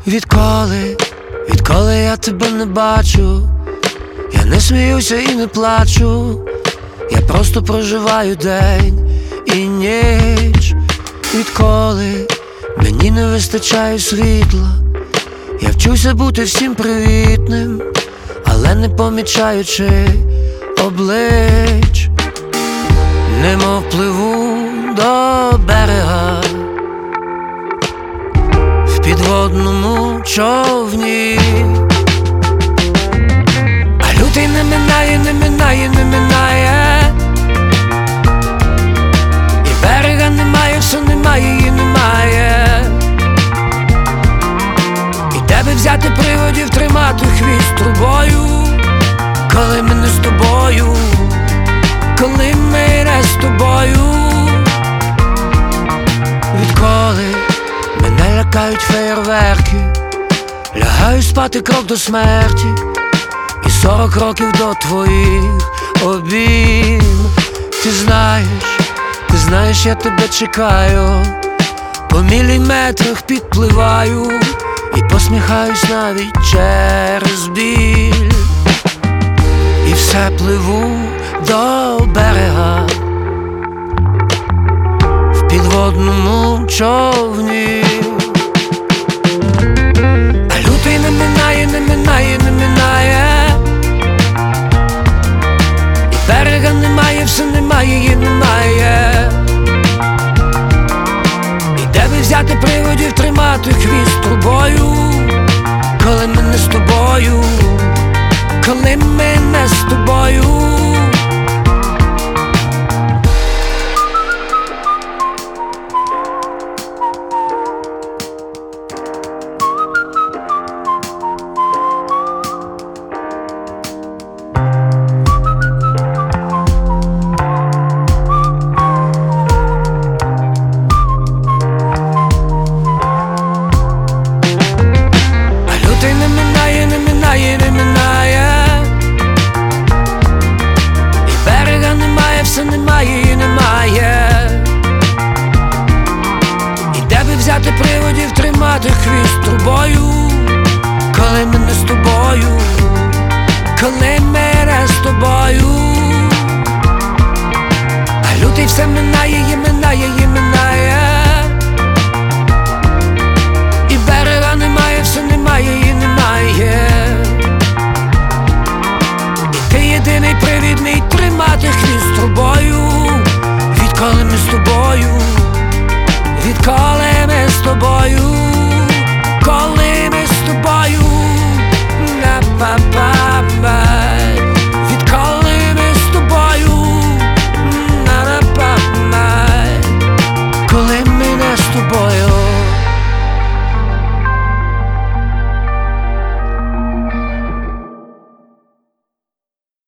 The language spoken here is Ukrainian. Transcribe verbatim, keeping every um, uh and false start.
Відколи, відколи я тебе не бачу, я не сміюся і не плачу, я просто проживаю день і ніч. Відколи мені не вистачає світла, я вчуся бути всім привітним, але не помічаючи облич. Немов пливу до берега в підводному човні, а лютий не минає, не минає, не минає, і берега немає, все немає і немає. І де би взяти приводів тримати хвіст трубою, коли ми не з тобою, коли ми не з тобою. Відколи мене лякають феєрверки, лягаю спати крок до смерті, і сорок років до твоїх обійм. Ти знаєш, ти знаєш, я тебе чекаю, по міліметрах підпливаю і посміхаюсь навіть через біль. І все пливу до берега в підводному човні, а лютий не минає, не минає, не минає, і берега немає, все немає і немає. І де би взяти приводів тримати хвіст трубою, коли ми не з тобою, коли ми не з тобою. Немає і немає, і де би взяти приводів тримати хвіст трубою, коли ми не з тобою, коли ми не з тобою. А лютий все минає і минає і минає, і берега немає, все немає і немає. І ти єдиний привід мій тримати хвіст трубою, відколи ми з тобою.